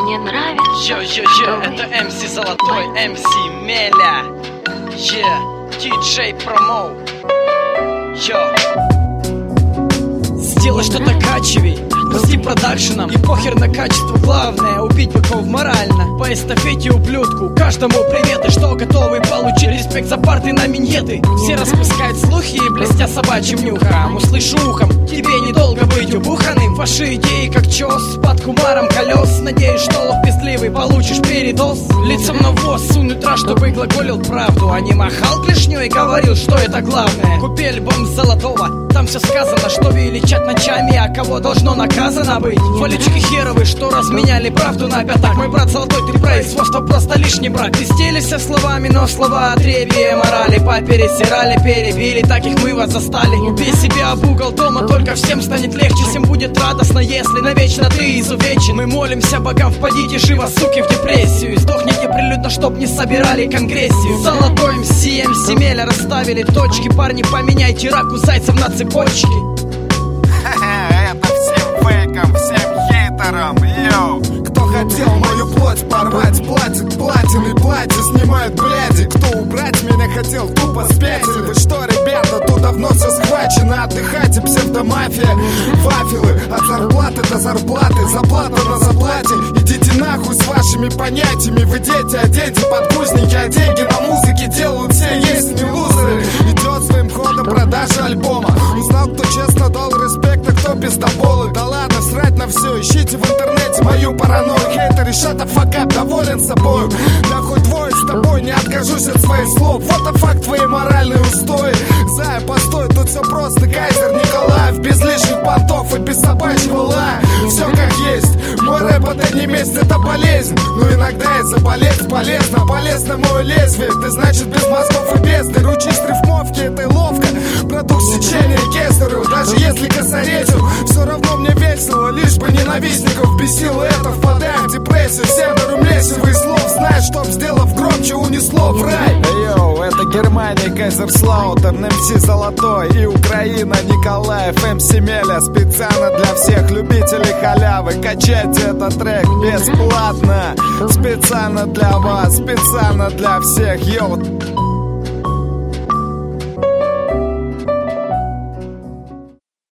мне нравится. Йо-йо-йо, это МС Золотой, МС Меля. Диджей Промо. Йо. Сделай что-то качевей, пусти продакшеном. И похер на качество, главное убить быков морально. По эстафете ублюдку, каждому привет. И что готовы получить респект за парты на миньеты. Все распускают слухи и блестя собачьим нюхом. Услышу ухом, тебе недолго быть убуханным. Ваши идеи как чёс, под кумаром колес. Надеюсь, что лох пестливый получишь передоз. Лицом на воз сунуть рад, чтобы глаголил правду, а не махал клешней и говорил, что это главное. Купи альбом Золотого, там все сказано, что величат ночами, а кого должно наказано быть. Валючки херовы, что разменяли правду на пятак. Мой брат Золотой, ты производство просто лишний брак. Пиздели все словами, но слова отребье морали. Попересирали, перебили, таких мы вас застали. Убей себя об угол дома, только всем станет легче. Всем будет радостно, если навечно ты изувечен. Мы молимся богам, впадите живо, суки, в депрессию. Сдохните прилюдно, чтоб не собирали конгрессию. Золотой МС Меля расставили точки. Парни, поменяйте раку зайцев на цепочки. Это всем фейкам, всем хейтерам, йоу. Кто хотел мою плоть порвать, платит платиной, платье снимают бляди. Кто убрать меня хотел, тупо спятили. Вы что, ребята, тут давно все схвачено. Отдыхайте, псевдомафия. Вафелы от зарплаты до зарплаты, заплата на заплате. Идите нахуй с вашими понятиями. Вы дети, а дети подгузники, а деньги на музыке делают все, есть не лузеры. Идет своим ходом продажа альбома. Узнал, кто честно дал респект, а кто пиздоболы. Да ладно, срать на все, ищите в интернете мою паранойю. Хейтеры, shut the fuck up, доволен собой. Да хоть двое с тобой, не откажусь от своих слов. Вот the fuck твои моральные устои. Зая, постой, тут все просто, Кайзер Николаев. Без лишних понтов и без собачьего лая. Все как есть, мой рэп это не месть, это болезнь. Но иногда и заболеть полезно. Полезно мое лезвие, ты значит без мозгов и бездны. Ручись рифмовки, это ловко. Продукт сечения кесарю. Даже если косорезил, все равно мне весело. Лишь бы ненавистников бесило это. Впадаем в депрессию, все даром лесевых слов. Знаешь, чтоб сделав громче, унесло в рай. Йоу, это Германия, Кайзерслаутern, МС Золотой и Украина, Николаев, МС Меля. Специально для всех любителей халявы. Качайте этот трек бесплатно. Специально для вас, специально для всех. Йоу.